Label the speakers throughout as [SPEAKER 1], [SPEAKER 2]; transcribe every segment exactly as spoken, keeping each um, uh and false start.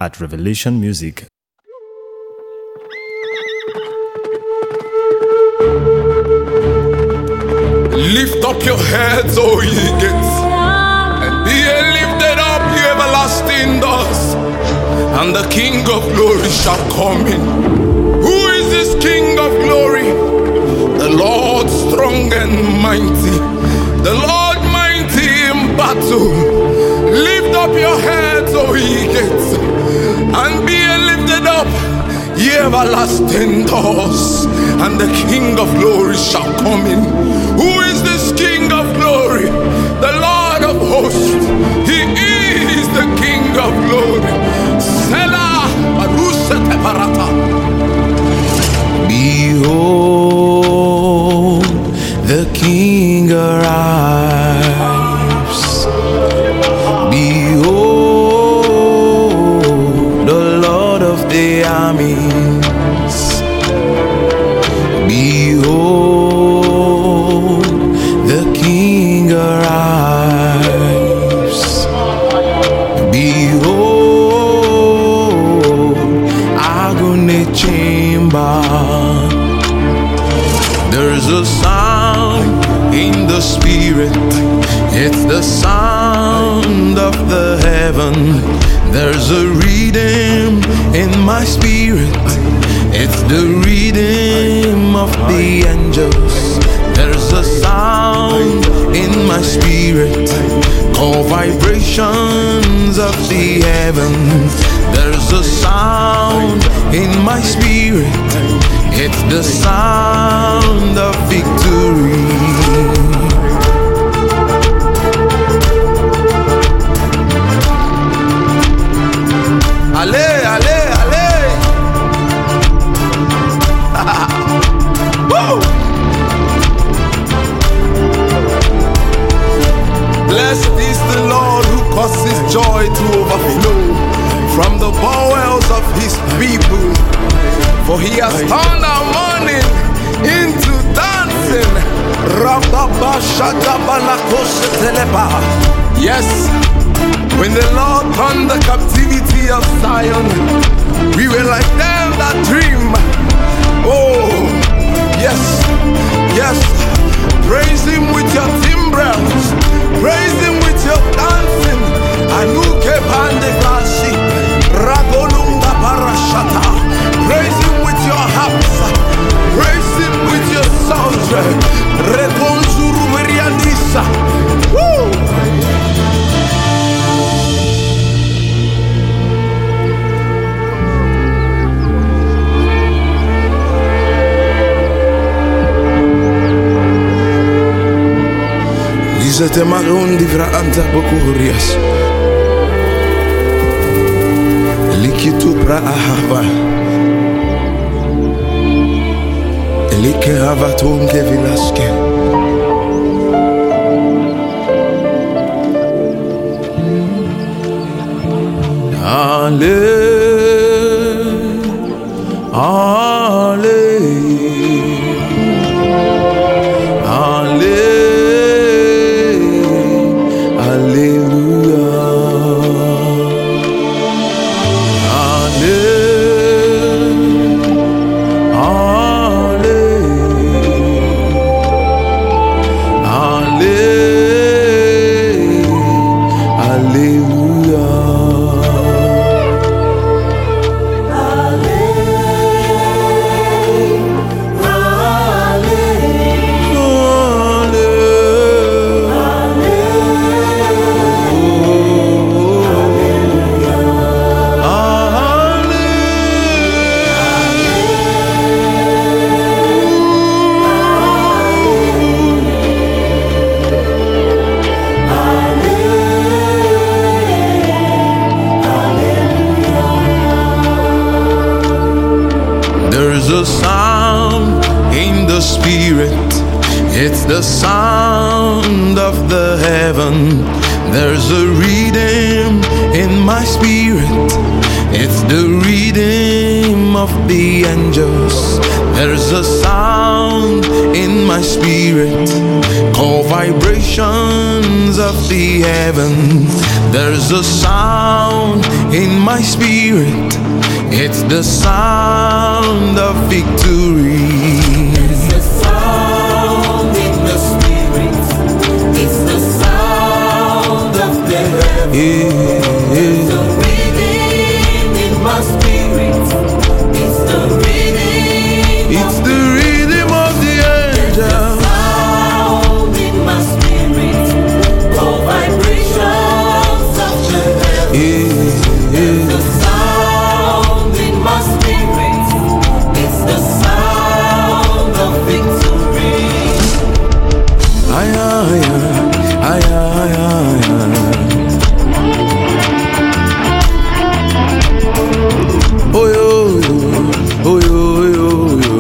[SPEAKER 1] at Revelation Music.
[SPEAKER 2] Lift up your heads, O ye gates, and be ye lifted up, ye everlasting doors, and the King of glory shall come in. Who is this King of glory? The Lord strong and mighty, the Lord mighty in battle. Lift up your heads, O ye gates, and be ye lifted up, ye everlasting doors, and the King of glory shall come in. Who is this King of glory? The Lord of hosts. He is the King of glory. Selah, Barusete Parata.
[SPEAKER 3] Behold, the King arrives. Behold, the Lord of the armies. Behold, the King arrives. Behold, agony chamber. There's a sound in the spirit. It's the sound of the heaven. There's a rhythm in my spirit. It's the rhythm of the angels. There's a sound in my spirit called vibrations of the heavens. There's a sound in my spirit. It's the sound of victory. Ale, ale, ale. Woo!
[SPEAKER 2] Blessed is the Lord who causes joy to overflow from the bowels of his people. For he has turned our mourning into dancing. Yes, when the Lord turned the captivity of Zion, we were like them that dream. Oh, yes, yes. Praise him with your timbrels. Praise him with your dancing. Anuke pande glasi. Ragolunga parashata. Praise him with your harps. Praise him with your songs. Rekonzuru meriandisa. Woo!
[SPEAKER 3] Lisete maron divra anta bokurias. Likitu pra ahava. Elike avaton kevilaske. Ale, ale, ale. It's the sound of the heaven. There's a rhythm in my spirit. It's the rhythm of the angels. There's a sound in my spirit, called vibrations of the heaven. There's a sound in my spirit, it's the sound of victory.
[SPEAKER 1] It's the sound in the spirit, it's the sound of the heaven.
[SPEAKER 3] Yeah, yeah.
[SPEAKER 1] The rhythm in my spirit, it's the rhythm.
[SPEAKER 3] It's the rhythm of the angels.
[SPEAKER 1] The sound in my spirit, called vibrations of the heaven.
[SPEAKER 3] Yeah, yeah.
[SPEAKER 1] The sound in my spirit, it's the sound of victory.
[SPEAKER 3] Aya, aya, aya, aya, aya. Oh yo, yo, oh yo, yo, yo.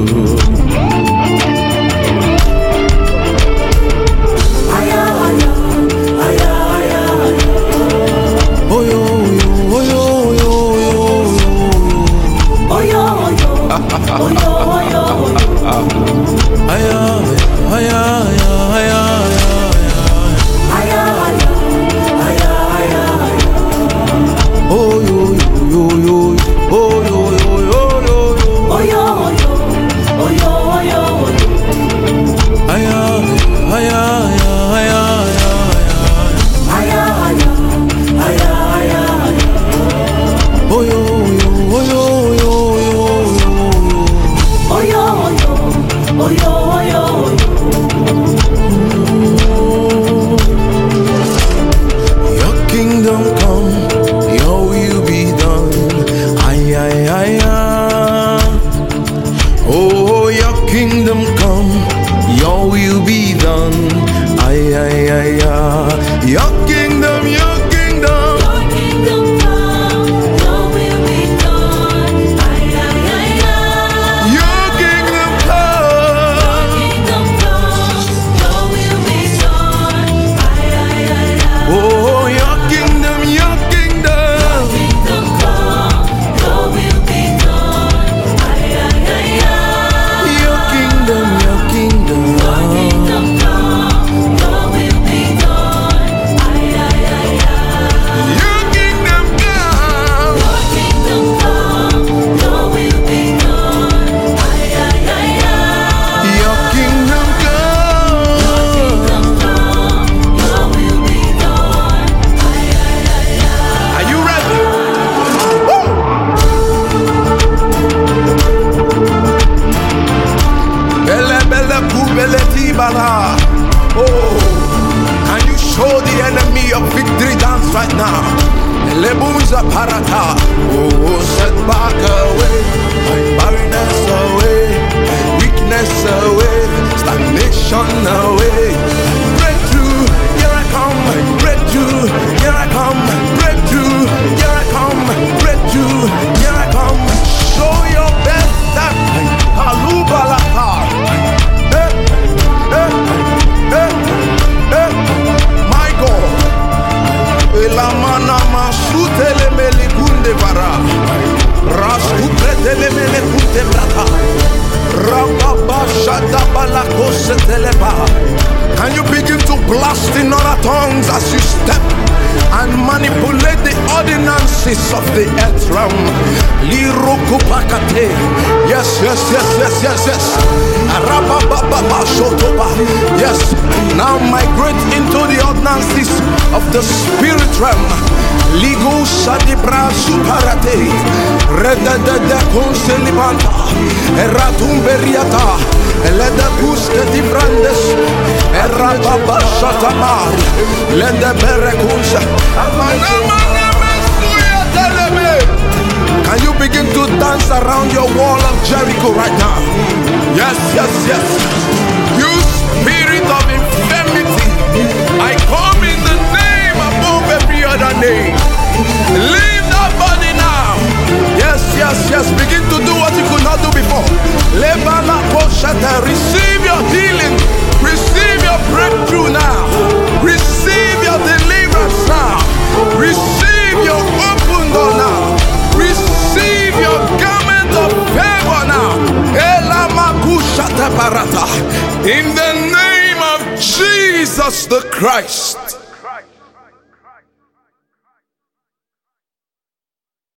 [SPEAKER 1] Aya, aya, aya, aya, aya.
[SPEAKER 3] Oh yo, yo, oh yo, yo, yo, yo.
[SPEAKER 1] Oyo, oyo, oyo, oyo, oyo.
[SPEAKER 3] Aya, aya, aya, aya, aya.
[SPEAKER 1] Aya, aya, aya, aya, aya.
[SPEAKER 3] Oh yo, yo, yo, yo, oh yo, yo, yo, yo, yo.
[SPEAKER 1] Oyo, oyo, oyo, oyo, oyo.
[SPEAKER 3] Aya, aya, aya, aya, aya, aya.
[SPEAKER 1] Aya, aya, aya, aya, aya.
[SPEAKER 3] Oh yo, yo, oh yo, yo, yo, yo.
[SPEAKER 1] Oyo, oyo, oyo, oyo, oyo.
[SPEAKER 3] Your kingdom come, your will be done. Ay, ay, ay, ay. Oh, your kingdom come, your will be done. Ay, ay, ay, ay. Your kingdom, your kingdom.
[SPEAKER 1] Your kingdom come, your will be done. Ay, ay, ay, ay.
[SPEAKER 3] Your kingdom come.
[SPEAKER 1] Kingdom come, your will be done. Ay, ay, ay, ay.
[SPEAKER 3] Oh, your kingdom, your kingdom.
[SPEAKER 1] Kingdom come, your will be done. Ay, ay, ay, ay.
[SPEAKER 3] Your kingdom, your kingdom.
[SPEAKER 1] Kingdom come, your will be done. Ay, ay, ay, ay.
[SPEAKER 3] Your kingdom come.
[SPEAKER 1] Kingdom come, your will be done. Ay, ay, ay, ay.
[SPEAKER 3] Your kingdom come.
[SPEAKER 1] Kingdom come, your will be done. Ay, ay, ay, ay.
[SPEAKER 3] Are you ready? Bele bele pu bele ti bala. Oh, can you show the enemy a victory dance right now? Lebuza parata. Oh, set back away, my barrenness away, weakness away, stagnation away. Breakthrough, here I come. Breakthrough, here I come. Breakthrough, here I come. Breakthrough, here I come. Show your best that Kalubalaka. Eh, eh, eh, eh. My God. Elamana masutele melikunde vara. Rasupretele melikunde brata. Rababa shadabalakose teleba. Can you begin to blast in other tongues as you step and manipulate the ordinances of the earth realm? Lirokupakate. Yes, yes, yes, yes, yes, yes. Arabababa shotoba. Yes. Now migrate into the ordinances of the spirit realm. Ligo sadibra suparate. Rededede konselibanta. Eratumberiata. Elede buske di brandes. Erababa shatamar. Lede berekunsa. Can you begin to dance around your wall of Jericho right now? Yes, yes, yes. You spirit of infirmity, I come in the name above every other name. Leave that body now. Yes, yes, yes. Begin to do what you could not do before. Receive your healing. Receive your breakthrough now. Receive your deliverance now. Receive your open door now. Receive your garment is the Christ.